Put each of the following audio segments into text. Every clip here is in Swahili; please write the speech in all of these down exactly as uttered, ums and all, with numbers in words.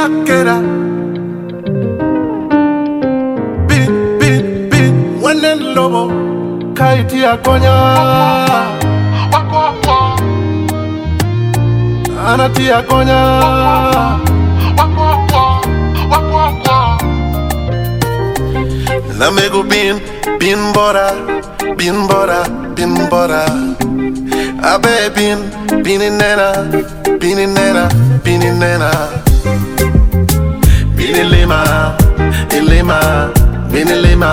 wakwakera bin bin bin wenen lobo kaiti akonya wakwakwa anati akonya wakwakwa wakwakwa namego bin bin bora bin bora bin bora abe bin bin nena bin nena bin nena bin lema lema bin lema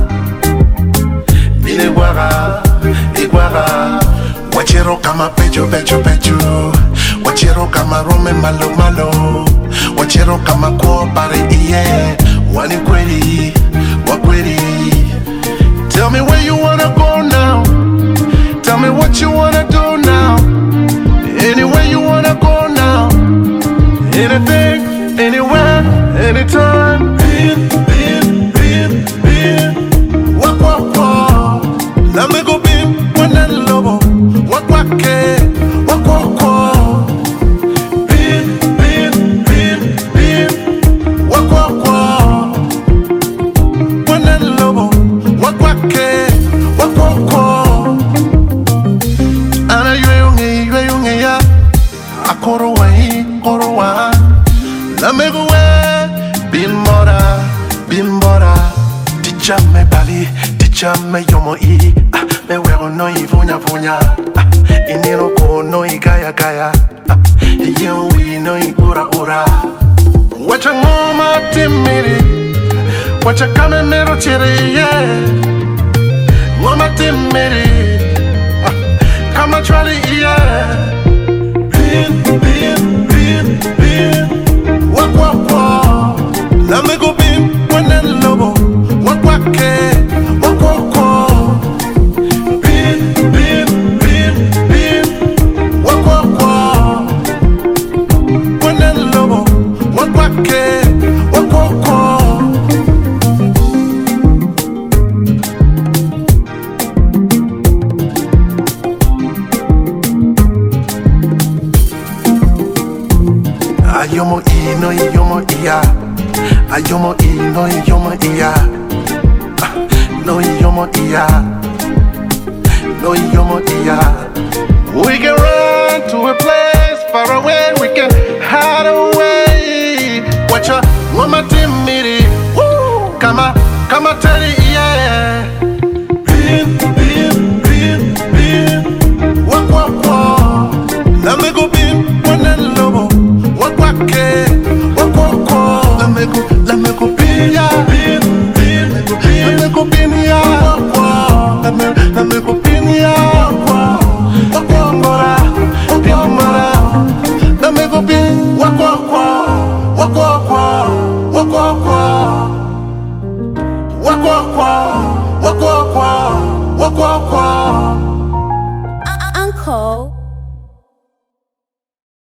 bin iguara iguara wachero kama pecho pecho pecho wachero kama rome malo malo wachero kama kwa pare iye wani kweli wa kweli. Tell me where you wanna go now. Tell me what you wanna do now. Anywhere you wanna go now. Anything, anywhere, anytime. Bin, bin, bin, bin. Wak, wak, wak. Let me go bin, wena lobo. Wak, wak, ke. Wak, wak, wak. Bin, bin, bin, bin. Wak, wak, wak. Wena lobo. Wak, wak, ke. Wak, wak, wak. Ana yue unge, yue unge ya. Akoro wahi, koro wa. Lamego we, bin mora, bin mora. Ticha me bali, ticha me yomo i. Ah, me wero no i vunya vunya. Ah, inero ko no i gaya gaya. Ah, yen wi no i ura ura. Wacha ngoma timiri, wacha kame mero chiri yeah. Ngoma timiri, ah, kama chwali yeah. Bin, bin, bin, bin. Wak, wak, wak. Let me go bin, wenen lobo. Wak, wak, ke. Wak, wak, wak. Bin, bin, bin, bin. Wak, wak, wak. Wenen lobo. Wak, wak, ke. Wak, wak, wak. Ayomo ino yomo iya. Ayomo ino yomo iya. No yomo iya. No yomo iya. We can run to a place far away. We can hide away. Watch out, mama timidi. Woo, kama kama teri yeah. Bin bin bin bin. Wak wak wak. Let me go bin wenen lobo. Wak wak ke. Wak wak wak. Let me go let me go bin ya. Bin bin bin. Let me go bin ya. Wak wak. Let me let me go bin ya. Wak wak wak mora. Bin mora. Let me go bin. Wak wak wak. Wak wak wak. Wak wak wak. Wak wak wak. Wak wak wak. Wak wak wak. Uncle.